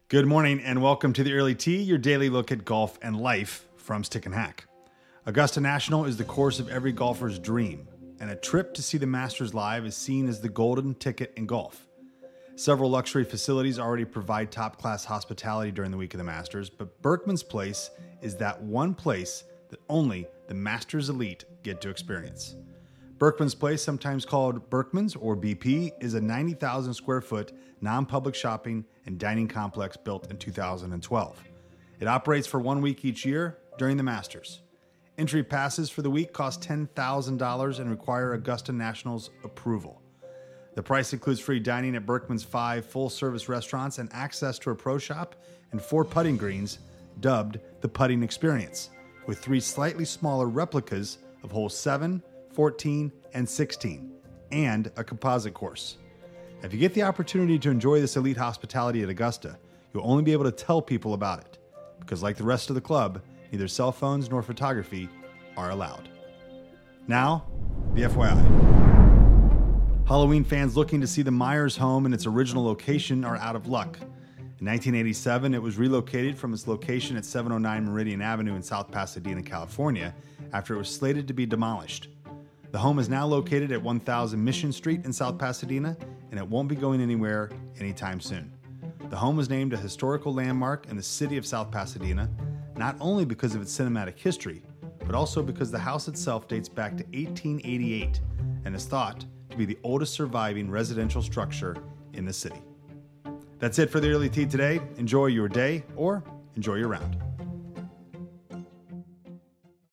Good morning and welcome to the Early Tee, your daily look at golf and life from Stick and Hack. Augusta National is the course of every golfer's dream, and a trip to see the Masters live is seen as the golden ticket in golf. Several luxury facilities already provide top-class hospitality during the week of the Masters, but Berkman's Place is that one place that only the Masters elite get to experience. Berkman's Place, sometimes called Berkman's or BP, is a 90,000 square foot non-public shopping and dining complex built in 2012. It operates for 1 week each year during the Masters. Entry passes for the week cost $10,000 and require Augusta National's approval. The price includes free dining at Berkman's 5 full-service restaurants and access to a pro shop and 4 putting greens, dubbed the Putting Experience, with 3 slightly smaller replicas of holes 7, 14, and 16, and a composite course. If you get the opportunity to enjoy this elite hospitality at Augusta, you'll only be able to tell people about it, because like the rest of the club, neither cell phones nor photography are allowed. Now, the FYI. Halloween fans looking to see the Myers home in its original location are out of luck. In 1987, it was relocated from its location at 709 Meridian Avenue in South Pasadena, California, after it was slated to be demolished. The home is now located at 1000 Mission Street in South Pasadena, and it won't be going anywhere anytime soon. The home was named a historical landmark in the city of South Pasadena, not only because of its cinematic history, but also because the house itself dates back to 1888 and is thought to be the oldest surviving residential structure in the city. That's it for the Early Tee today. Enjoy your day or enjoy your round.